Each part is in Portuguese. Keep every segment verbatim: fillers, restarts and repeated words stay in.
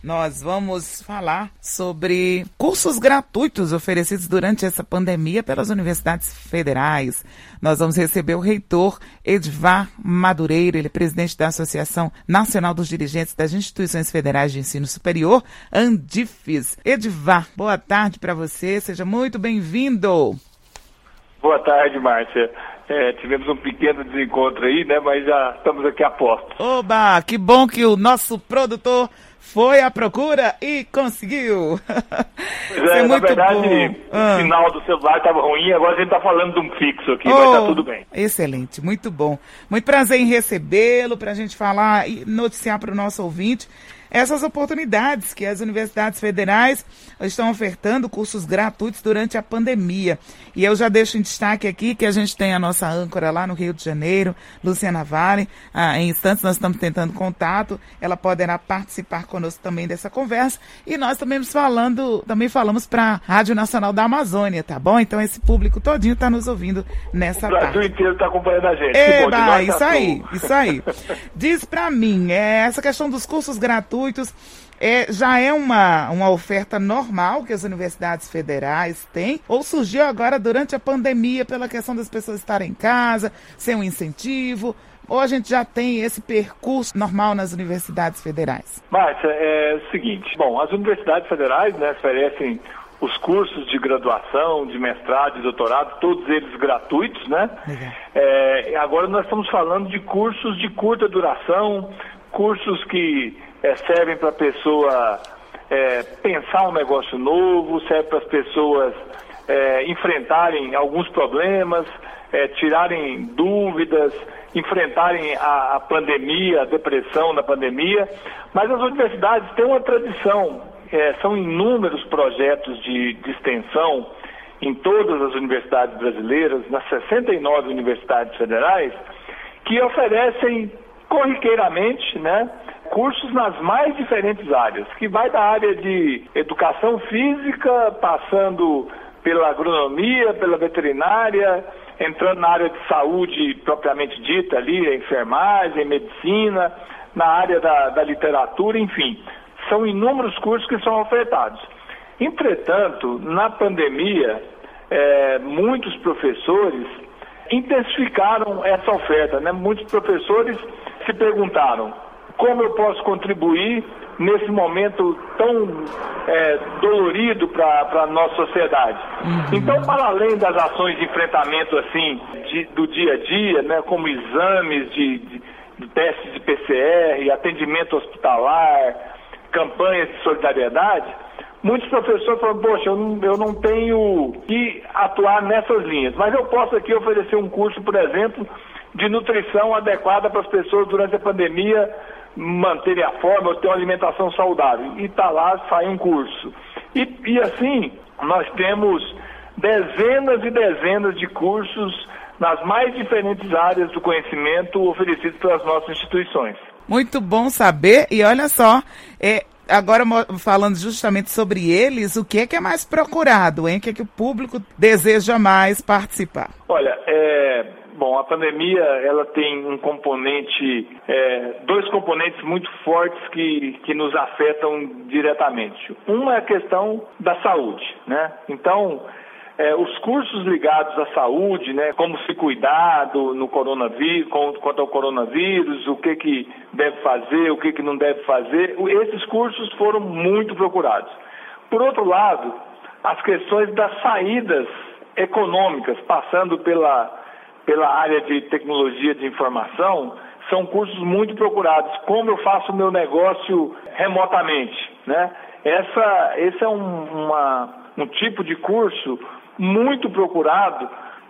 Nós vamos falar sobre cursos gratuitos oferecidos durante essa pandemia pelas universidades federais. Nós vamos receber o reitor Edvar Madureira, ele é presidente da Associação Nacional dos Dirigentes das Instituições Federais de Ensino Superior, Andifes. Edvar, boa tarde para você, seja muito bem-vindo. Boa tarde, Márcia. É, tivemos um pequeno desencontro aí, né? Mas já estamos aqui a postos. Oba, que bom que o nosso produtor foi à procura e conseguiu. Pois é, é muito na verdade, bom. Ah. O sinal do celular estava ruim, agora a gente está falando de um fixo aqui, oh, mas está tudo bem. Excelente, muito bom. Muito prazer em recebê-lo, para a gente falar e noticiar para o nosso ouvinte essas oportunidades que as universidades federais estão ofertando, cursos gratuitos durante a pandemia. E eu já deixo em destaque aqui que a gente tem a nossa âncora lá no Rio de Janeiro, Luciana Vale. Ah, em instantes nós estamos tentando contato, ela poderá participar conosco também dessa conversa. E nós também falando, também falamos para a Rádio Nacional da Amazônia, tá bom? Então esse público todinho está nos ouvindo nessa parte. O Brasil inteiro está acompanhando a gente. Eba, isso aí, isso aí. Diz para mim, é, essa questão dos cursos gratuitos É, já é uma, uma oferta normal que as universidades federais têm, ou surgiu agora durante a pandemia pela questão das pessoas estarem em casa, ser um incentivo, ou a gente já tem esse percurso normal nas universidades federais? Márcia, é o seguinte, bom, as universidades federais, né, oferecem os cursos de graduação, de mestrado, de doutorado, todos eles gratuitos, né? É, agora nós estamos falando de cursos de curta duração, cursos que É, servem para a pessoa é, pensar um negócio novo, serve para as pessoas é, enfrentarem alguns problemas, é, tirarem dúvidas, enfrentarem a, a pandemia, a depressão na pandemia. Mas as universidades têm uma tradição, é, são inúmeros projetos de, de extensão em todas as universidades brasileiras, nas sessenta e nove universidades federais, que oferecem corriqueiramente, né, cursos nas mais diferentes áreas, que vai da área de educação física, passando pela agronomia, pela veterinária, entrando na área de saúde propriamente dita ali, a enfermagem, medicina, na área da, da literatura, enfim. São inúmeros cursos que são ofertados. Entretanto, na pandemia, é, muitos professores intensificaram essa oferta, né? Muitos professores se perguntaram: como eu posso contribuir nesse momento tão é, dolorido para a nossa sociedade? Uhum. Então, para além das ações de enfrentamento assim, de, do dia a dia, né, como exames de, de, de testes de P C R, atendimento hospitalar, campanhas de solidariedade, muitos professores falam: poxa, eu não, eu não tenho que atuar nessas linhas, mas eu posso aqui oferecer um curso, por exemplo, de nutrição adequada para as pessoas durante a pandemia manterem a forma ou ter uma alimentação saudável. E está lá, sai um curso. E, e assim, nós temos dezenas e dezenas de cursos nas mais diferentes áreas do conhecimento oferecidos pelas nossas instituições. Muito bom saber. E olha só, é, agora falando justamente sobre eles, o que é que é mais procurado, hein? O que é que o público deseja mais participar? Olha, é... Bom, a pandemia, ela tem um componente, é, dois componentes muito fortes que, que nos afetam diretamente. Uma é a questão da saúde, né? Então, é, os cursos ligados à saúde, né, como se cuidar do, no coronavírus, quanto ao coronavírus, o que que deve fazer, o que que não deve fazer, esses cursos foram muito procurados. Por outro lado, as questões das saídas econômicas, passando pela pela área de tecnologia de informação, são cursos muito procurados. Como eu faço o meu negócio remotamente, né? Essa, esse é um, uma, um tipo de curso muito procurado,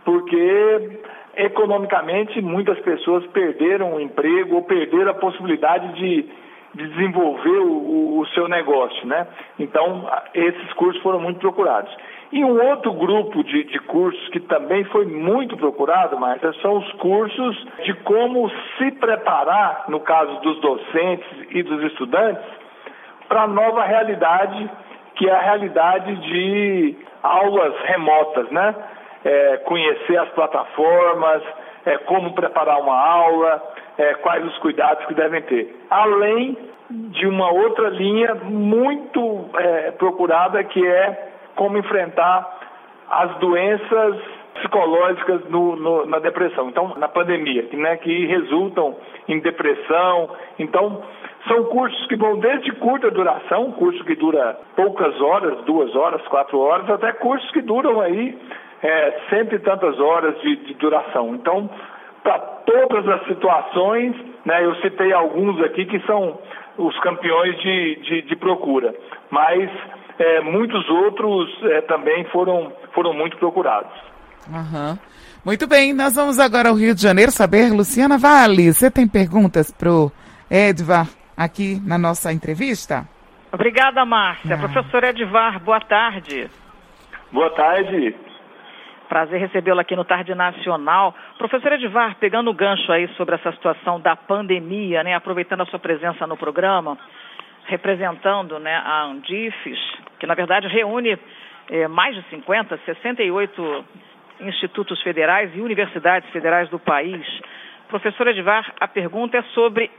porque economicamente muitas pessoas perderam o emprego ou perderam a possibilidade de, de desenvolver o, o seu negócio, né? Então, esses cursos foram muito procurados. E um outro grupo de, de cursos que também foi muito procurado, mas são os cursos de como se preparar, no caso dos docentes e dos estudantes, para a nova realidade, que é a realidade de aulas remotas, né? É, conhecer as plataformas, é, como preparar uma aula, é, quais os cuidados que devem ter. Além de uma outra linha muito é, procurada, que é como enfrentar as doenças psicológicas no, no, na depressão, então na pandemia, né, que resultam em depressão. Então são cursos que vão desde curta duração, curso que dura poucas horas, duas horas, quatro horas, até cursos que duram aí é, cento e tantas horas de, de duração. Então, para todas as situações, né, eu citei alguns aqui que são os campeões de, de, de procura, mas é, muitos outros é, também foram, foram muito procurados. Uhum. Muito bem, nós vamos agora ao Rio de Janeiro saber, Luciana Vale, você tem perguntas para o Edvar aqui na nossa entrevista? Obrigada, Márcia. Ah. Professor Edvar, boa tarde. Boa tarde. Prazer recebê-lo aqui no Tarde Nacional. Professor Edvar, pegando o gancho aí sobre essa situação da pandemia, né, aproveitando a sua presença no programa, representando, né, a Andifes, que na verdade reúne eh, mais de cinquenta, sessenta e oito institutos federais e universidades federais do país. Professor Edvar, a pergunta é sobre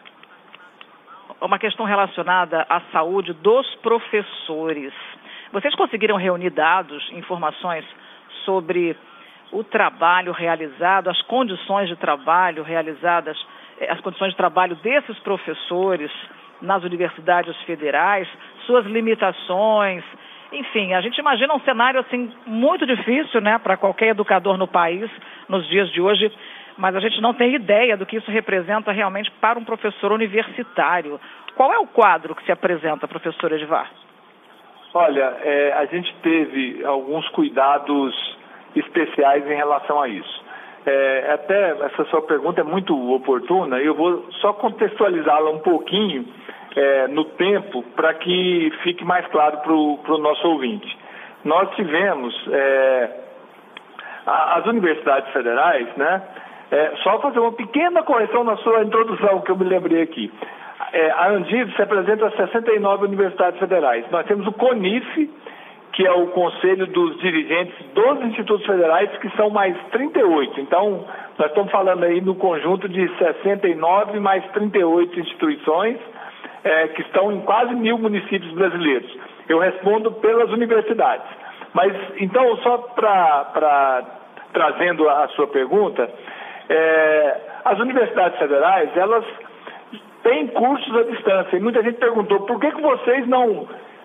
uma questão relacionada à saúde dos professores. Vocês conseguiram reunir dados, informações sobre o trabalho realizado, as condições de trabalho realizadas, as condições de trabalho desses professores nas universidades federais, suas limitações? Enfim, a gente imagina um cenário assim muito difícil, né, para qualquer educador no país nos dias de hoje, mas a gente não tem ideia do que isso representa realmente para um professor universitário. Qual é o quadro que se apresenta, professor Edvar? Olha, é, a gente teve alguns cuidados especiais em relação a isso. É, até essa sua pergunta é muito oportuna, eu vou só contextualizá-la um pouquinho é, no tempo para que fique mais claro para o nosso ouvinte. Nós tivemos é, a, as universidades federais, né? É, só fazer uma pequena correção na sua introdução que eu me lembrei aqui. É, a Andifes se apresenta a sessenta e nove universidades federais. Nós temos o CONIF, que é o Conselho dos Dirigentes dos Institutos Federais, que são mais trinta e oito. Então, nós estamos falando aí no conjunto de sessenta e nove mais trinta e oito instituições, é, que estão em quase mil municípios brasileiros. Eu respondo pelas universidades. Mas, então, só para trazendo a sua pergunta, é, as universidades federais, elas têm cursos à distância. E muita gente perguntou, por que, que vocês não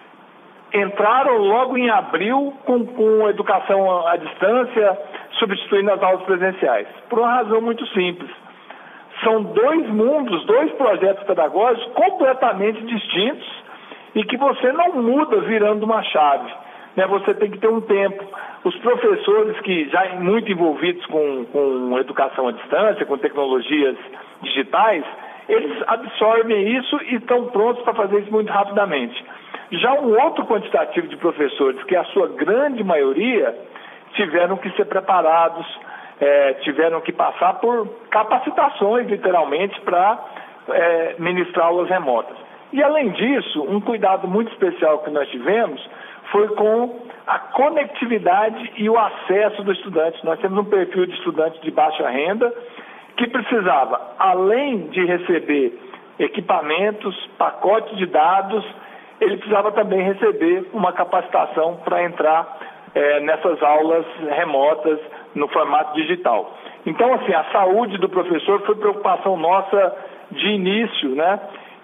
entraram logo em abril com, com educação à distância, substituindo as aulas presenciais? Por uma razão muito simples. São dois mundos, dois projetos pedagógicos completamente distintos e que você não muda virando uma chave, né? Você tem que ter um tempo. Os professores que já muito envolvidos com, com educação à distância, com tecnologias digitais, eles absorvem isso e estão prontos para fazer isso muito rapidamente. Já um outro quantitativo de professores, que a sua grande maioria tiveram que ser preparados, é, tiveram que passar por capacitações, literalmente, para é, ministrar aulas remotas. E, além disso, um cuidado muito especial que nós tivemos foi com a conectividade e o acesso do estudante. Nós temos um perfil de estudante de baixa renda que precisava, além de receber equipamentos, pacotes de dados, ele precisava também receber uma capacitação para entrar é, nessas aulas remotas no formato digital. Então, assim, a saúde do professor foi preocupação nossa de início, né?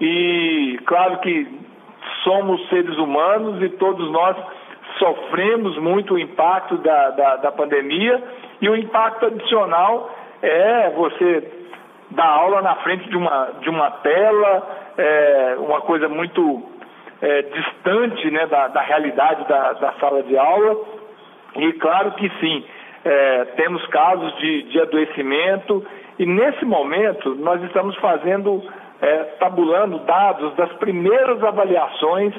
E claro que somos seres humanos e todos nós sofremos muito o impacto da, da, da pandemia, e o impacto adicional é você dar aula na frente de uma, de uma tela, é, uma coisa muito é, distante, né, da, da realidade da, da sala de aula. E claro que sim, é, temos casos de, de adoecimento, e nesse momento nós estamos fazendo, é, tabulando dados das primeiras avaliações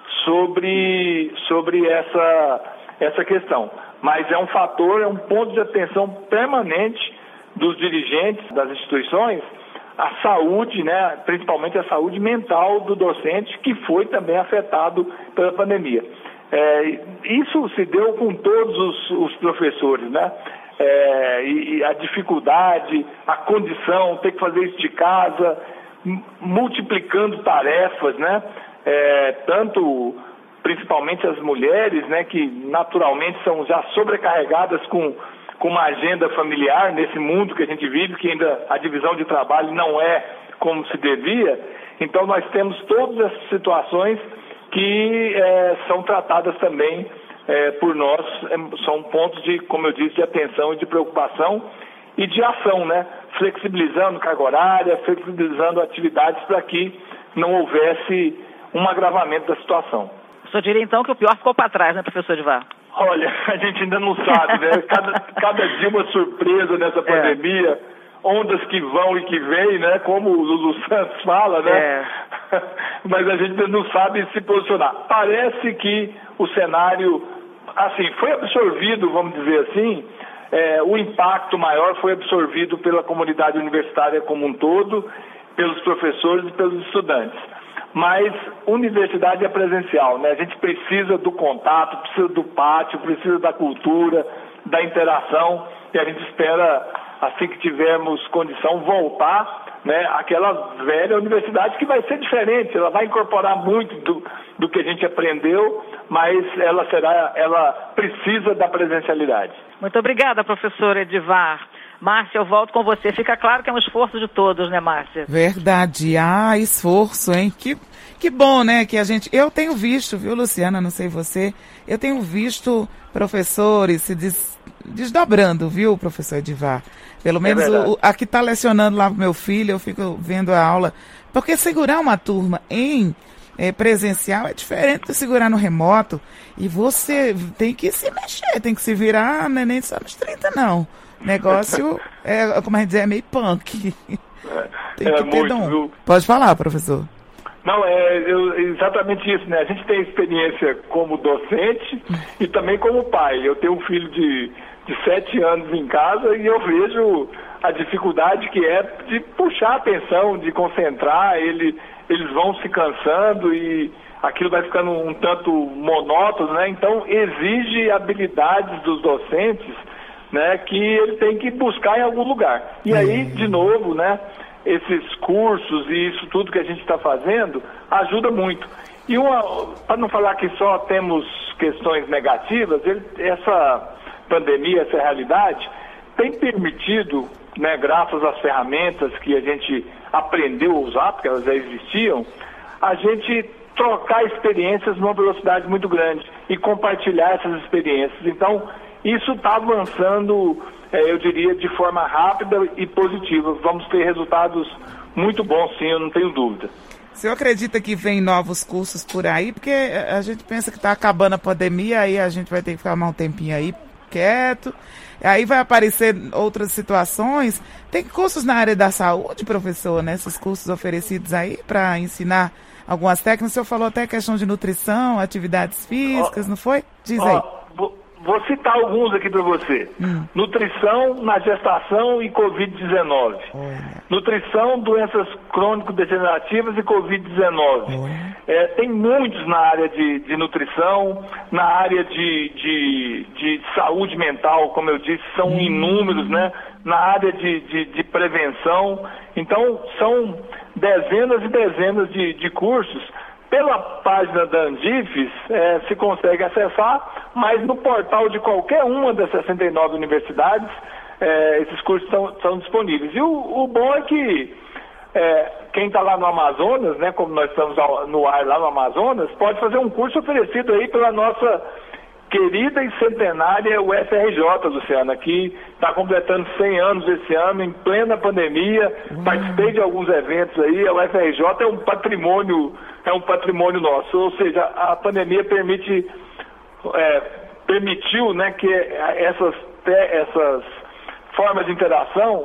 sobre, sobre essa, essa questão. Mas é um fator, é um ponto de atenção permanente dos dirigentes das instituições, a saúde, né, principalmente a saúde mental do docente, que foi também afetado pela pandemia. É, isso se deu com todos os, os professores, né? É, e, e a dificuldade, a condição, ter que fazer isso de casa, multiplicando tarefas, né? É, tanto, principalmente as mulheres, né? Que naturalmente são já sobrecarregadas com, com uma agenda familiar nesse mundo que a gente vive, que ainda a divisão de trabalho não é como se devia. Então nós temos todas essas situações que é, são tratadas também é, por nós, é, são pontos de, como eu disse, de atenção e de preocupação e de ação, né? Flexibilizando carga horária, flexibilizando atividades para que não houvesse um agravamento da situação. O senhor diria então que o pior ficou para trás, né, professor Edivar? Olha, a gente ainda não sabe, né? Cada, cada dia uma surpresa nessa pandemia. É. Ondas que vão e que vêm, né? Como o Lulu Santos fala, né? É. Mas a gente não sabe se posicionar. Parece que o cenário, assim, foi absorvido, vamos dizer assim, é, o impacto maior foi absorvido pela comunidade universitária como um todo, pelos professores e pelos estudantes. Mas universidade é presencial, né? A gente precisa do contato, precisa do pátio, precisa da cultura, da interação, e a gente espera, assim que tivermos condição, voltar, né, àquela velha universidade que vai ser diferente, ela vai incorporar muito do, do que a gente aprendeu, mas ela será, ela precisa da presencialidade. Muito obrigada, professor Edivar. Márcia, eu volto com você. Fica claro que é um esforço de todos, né, Márcia? Verdade. Ah, esforço, hein? Que, que bom, né, que a gente... Eu tenho visto, viu, Luciana, não sei você, eu tenho visto professores se des, desdobrando, viu, professor Edivar? Pelo menos é o, a que está lecionando lá pro meu filho, eu fico vendo a aula. Porque segurar uma turma em é, presencial é diferente de segurar no remoto. E você tem que se mexer, tem que se virar, não é nem só nos trinta, não. Negócio, é, como a gente diz, é meio punk. Tem é, que ter muito, dom. Viu? Pode falar, professor. Não, é eu, exatamente isso, né? A gente tem experiência como docente e também como pai. Eu tenho um filho de, de sete anos em casa e eu vejo a dificuldade que é de puxar a atenção, de concentrar. Ele, eles vão se cansando e aquilo vai ficando um tanto monótono, né? Então, exige habilidades dos docentes, né, que ele tem que buscar em algum lugar. E aí, de novo, né, esses cursos e isso tudo que a gente está fazendo ajuda muito. E para não falar que só temos questões negativas, ele, essa pandemia, essa realidade, tem permitido, né, graças às ferramentas que a gente aprendeu a usar, porque elas já existiam, a gente trocar experiências numa velocidade muito grande e compartilhar essas experiências. Então, isso está avançando, é, eu diria, de forma rápida e positiva. Vamos ter resultados muito bons, sim, eu não tenho dúvida. O senhor acredita que vem novos cursos por aí? Porque a gente pensa que está acabando a pandemia, aí a gente vai ter que ficar mais um tempinho aí quieto. Aí vai aparecer outras situações. Tem cursos na área da saúde, professor, né? Esses cursos oferecidos aí para ensinar algumas técnicas. O senhor falou até questão de nutrição, atividades físicas, oh, não foi? Diz aí. Oh, Vou citar alguns aqui para você. Hum. Nutrição na gestação e covid dezenove. Olha. Nutrição, doenças crônico-degenerativas e covid dezenove. É, tem muitos na área de, de nutrição, na área de, de, de saúde mental, como eu disse, são hum. inúmeros, né? Na área de, de, de prevenção. Então, são dezenas e dezenas de, de cursos. Pela página da Andifes, é, se consegue acessar, mas no portal de qualquer uma das sessenta e nove universidades, é, esses cursos são, são disponíveis. E o, o bom é que é, quem está lá no Amazonas, né, como nós estamos no ar lá no Amazonas, pode fazer um curso oferecido aí pela nossa querida e centenária U F R J, Luciana, que está completando cem anos esse ano, em plena pandemia. Uhum. Participei de alguns eventos aí. A U F R J é um patrimônio, é um patrimônio nosso. Ou seja, a pandemia permite, é, permitiu, né, que essas, essas formas de interação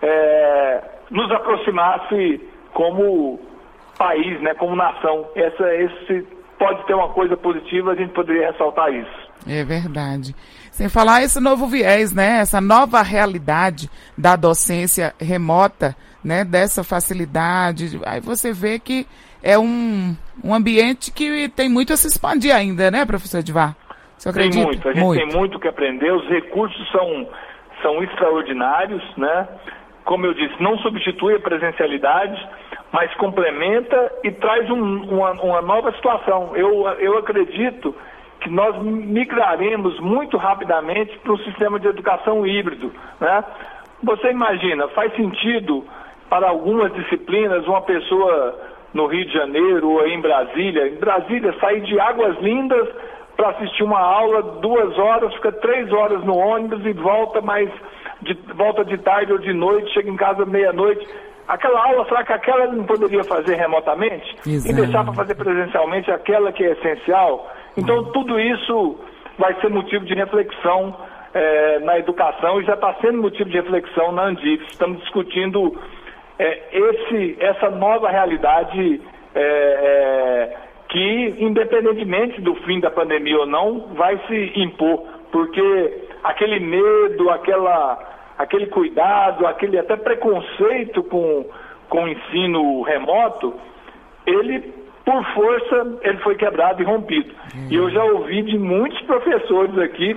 é, nos aproximasse como país, né, como nação. Essa, esse pode ter uma coisa positiva, a gente poderia ressaltar isso. É verdade. Sem falar esse novo viés, né? Essa nova realidade da docência remota, né? Dessa facilidade. Aí você vê que é um, um ambiente que tem muito a se expandir ainda, né, professor Edivar? Você acredita? Tem muito. A gente muito. tem muito que aprender. Os recursos são, são extraordinários, né? Como eu disse, não substitui a presencialidade, mas complementa e traz um, uma, uma nova situação. Eu, eu acredito que nós migraremos muito rapidamente para um sistema de educação híbrido, né? Você imagina, faz sentido para algumas disciplinas uma pessoa no Rio de Janeiro ou em Brasília, em Brasília sair de Águas Lindas para assistir uma aula, duas horas, fica três horas no ônibus e volta mais de, volta de tarde ou de noite, chega em casa meia-noite. Aquela aula, será que aquela não poderia fazer remotamente? Exato. E deixar para fazer presencialmente aquela que é essencial? Então, tudo isso vai ser motivo de reflexão é, na educação e já está sendo motivo de reflexão na Andif. Estamos discutindo é, esse, essa nova realidade é, é, que, independentemente do fim da pandemia ou não, vai se impor, porque aquele medo, aquela, aquele cuidado, aquele até preconceito com, com o ensino remoto, ele, por força, ele foi quebrado e rompido. Hum. E eu já ouvi de muitos professores aqui,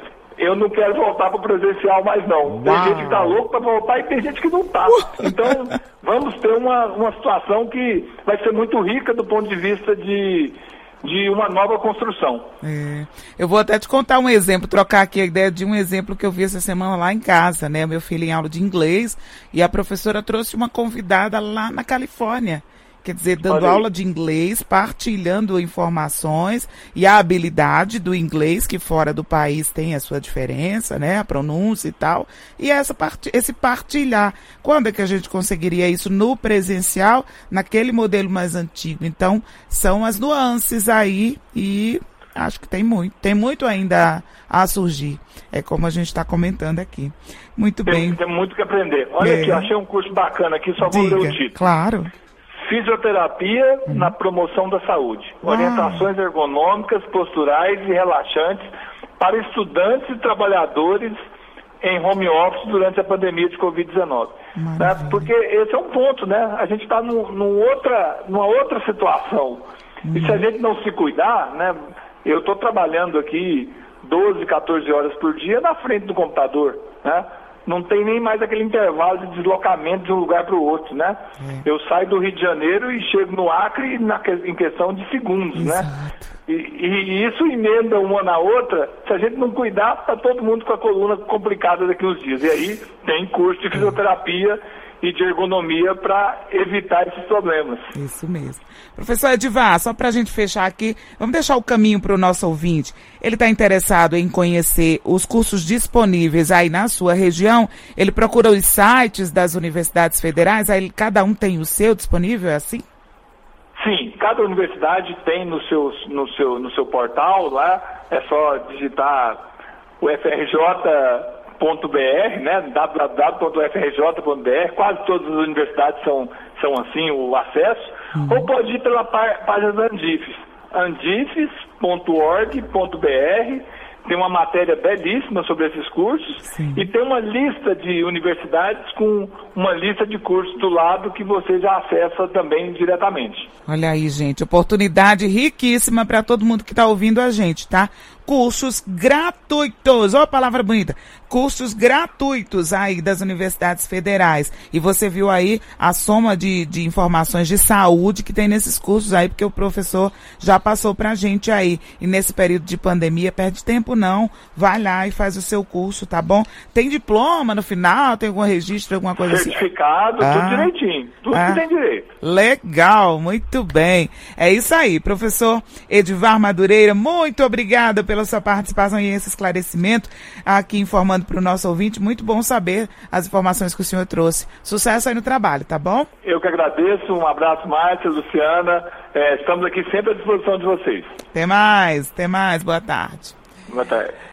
eu não quero voltar para o presencial mais não. Tem Uau. gente que está louco para voltar e tem gente que não está. Então, vamos ter uma, uma situação que vai ser muito rica do ponto de vista de, de uma nova construção. É. Eu vou até te contar um exemplo, trocar aqui a ideia de um exemplo que eu vi essa semana lá em casa, né? Meu filho em aula de inglês e a professora trouxe uma convidada lá na Califórnia. Quer dizer, dando aula de inglês, partilhando informações e a habilidade do inglês, que fora do país tem a sua diferença, né? A pronúncia e tal. E essa part... esse partilhar. Quando é que a gente conseguiria isso no presencial, naquele modelo mais antigo? Então, são as nuances aí e acho que tem muito. Tem muito ainda a surgir. É como a gente está comentando aqui. Muito tem, bem. Tem muito que aprender. Olha é. aqui, eu achei um curso bacana aqui, só vou Diga, ler o título. Claro. Fisioterapia uhum. na promoção da saúde. Uau. Orientações ergonômicas, posturais e relaxantes para estudantes e trabalhadores em home office durante a pandemia de covid dezenove. Né? Porque esse é um ponto, né? A gente está num, num outra, numa outra situação. Uhum. E se a gente não se cuidar, né? Eu estou trabalhando aqui doze, quatorze horas por dia na frente do computador, né? Não tem nem mais aquele intervalo de deslocamento de um lugar para o outro, né? É. Eu saio do Rio de Janeiro e chego no Acre na, em questão de segundos, Exato. né? E, e isso emenda uma na outra, se a gente não cuidar, está todo mundo com a coluna complicada daqui uns dias. E aí tem curso de fisioterapia e de ergonomia para evitar esses problemas. Isso mesmo. Professor Edivar, só para a gente fechar aqui, vamos deixar o caminho para o nosso ouvinte. Ele está interessado em conhecer os cursos disponíveis aí na sua região, ele procura os sites das universidades federais, aí cada um tem o seu disponível, é assim? Sim, cada universidade tem no seu, no seu, no seu portal lá, é só digitar o F R J ponto B R, né, w w w ponto f r j ponto b r, quase todas as universidades são, são assim, o acesso, uhum. ou pode ir pela pá- página da Andifes, andifes ponto org ponto b r, tem uma matéria belíssima sobre esses cursos, Sim. e tem uma lista de universidades com uma lista de cursos do lado que você já acessa também diretamente. Olha aí, gente, oportunidade riquíssima para todo mundo que está ouvindo a gente, tá? Cursos gratuitos, ó a palavra bonita, cursos gratuitos aí das universidades federais. E você viu aí a soma de, de informações de saúde que tem nesses cursos aí, porque o professor já passou pra gente aí. E nesse período de pandemia, perde tempo não, vai lá e faz o seu curso, tá bom? Tem diploma no final, tem algum registro, alguma coisa Certificado, assim? Certificado, tudo ah, direitinho, tudo ah, que tem direito. Legal, muito bem. É isso aí, professor Edivar Madureira, muito obrigada pela sua participação e esse esclarecimento aqui informando para o nosso ouvinte. Muito bom saber as informações que o senhor trouxe. Sucesso aí no trabalho, tá bom? Eu que agradeço. Um abraço, Márcia, Luciana. É, estamos aqui sempre à disposição de vocês. Até mais, até mais. Boa tarde. Boa tarde.